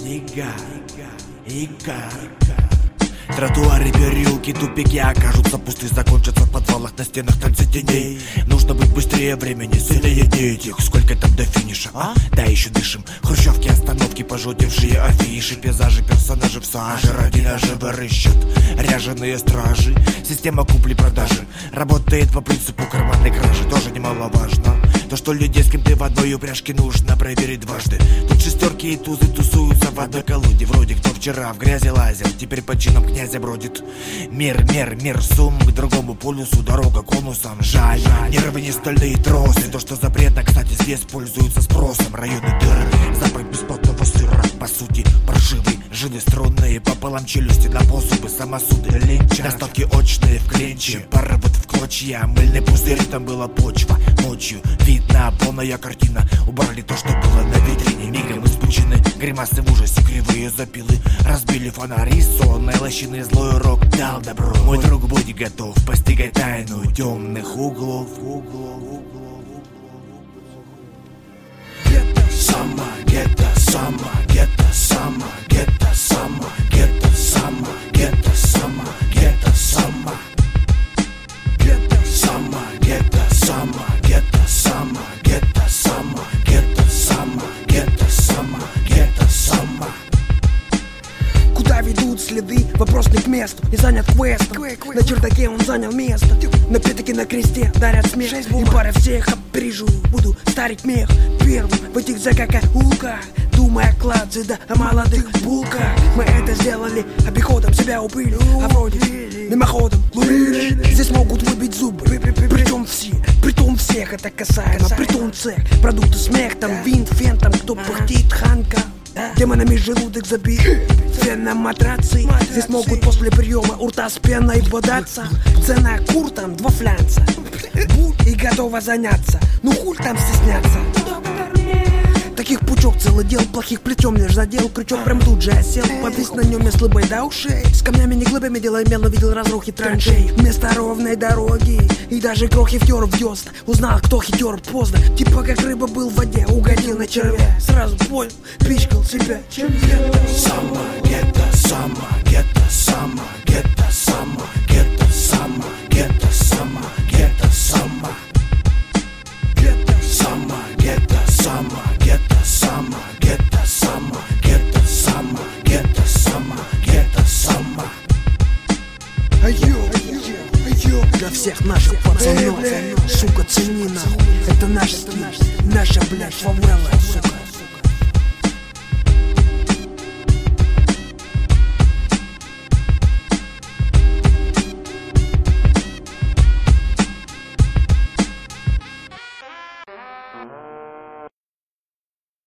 снега и гар. Тротуары, переулки, тупики окажутся пусты, закончатся в подвалах, на стенах танцы теней. Нужно быть быстрее времени, сильнее этих. Сколько там до финиша, да еще дышим. Хрущевки, остановки, пожелтевшие афиши, пейзажи, персонажи в саже, ради наживы рыщут ряженые стражи. Система купли-продажи работает по принципу карманной кражи. Тоже немаловажно то, что людей, с кем ты в одной упряжке, нужно проверить дважды. Тут шестерки и тузы тусуются в одной колоде. Вроде кто вчера в грязи лазил, теперь по чинам князя бродит. Мир, сум к другому полюсу, дорога конусом. Жаль, нервы не стальные тросы. То, что запретно, кстати, здесь пользуются спросом. Районы дыры, запах бесплатного сыра. По сути, паршивый, жилы струнные, пополам челюсти на посубы, самосуды, ленча. Доставки очные в клинче, пара вот в клочья. Мыльный пузырь, там была почва. Ночью видна полная картина. Убрали то, что было на витрине. Мигом испучены гримасы в ужасе, кривые запилы. Разбили фонари, сонной лощины, злой рок дал добро. Мой друг, будь готов постигать тайну темных углов. Где-то сама, где-то сама, где-то сама, где-то сама, где-то сама, где-то сама, где-то сама, где-то сама, где-то сама, где-то сама, где-то сама, где-то сама, где-то сама, где-то сама. Куда ведут следы? Вопрос не к месту. Не занят квестом. На чердаке он занял место. На пятаки на кресте дарят смех. И пара всех опережу. Буду старить мех первым в этих закакаулках, думая о кладзе, да о молодых булках. Мы это сделали обиходом, себя упыли. А вроде мимоходом лурили. Здесь могут выбить зубы, причем все, притом всех это касаемо. Притом цех, продукты смех, там винт, фен, там кто пыхтит, ханка. Демонами желудок забит, фен на матраце. Здесь могут после приема у рта с пеной бодаться. Цена кур там 2 флянца. Будь и готова заняться. Ну хуль там стесняться. Таких пучок целый дел, плохих плечом лишь задел. Крючок прям тут же осел, повис на нем я с лыбой до ушей. С камнями не глыбами дело имел, но видел разрухи траншей. Вместо ровной дороги и даже крохи втер в десна. Узнал, кто хитер поздно, типа как рыба был в воде, угодил на червя. Сразу понял, пичкал себя, чем где-то сама, где-то сама, где-то сама, где-то сама, где-то сама, где-то сама, где-то сама, где-то сама, где-то сама, где-то сама, где-то сама, где-то сама, где-то сама, где-то сама. Айо, для всех наших пацанов, сука, цени нахуй. Это наш стиль, наша, блядь, фавела, сука.